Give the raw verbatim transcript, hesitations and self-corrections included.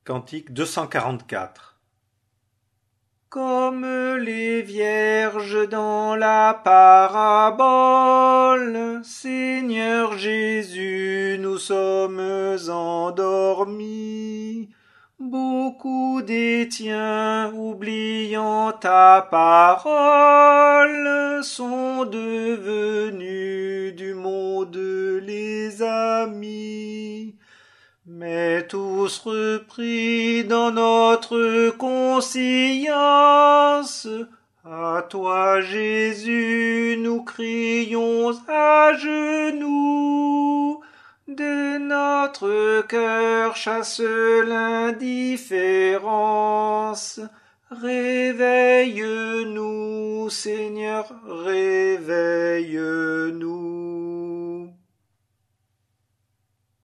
Cantique deux cent quarante-quatre. Comme les vierges dans la parabole, Seigneur Jésus, nous sommes endormis. Beaucoup des tiens, oubliant ta parole, sont devenus du monde les amis. Mais tous repris dans notre conscience, à toi Jésus nous crions à genoux. De notre cœur chasse l'indifférence. Réveille-nous, Seigneur, réveille-nous.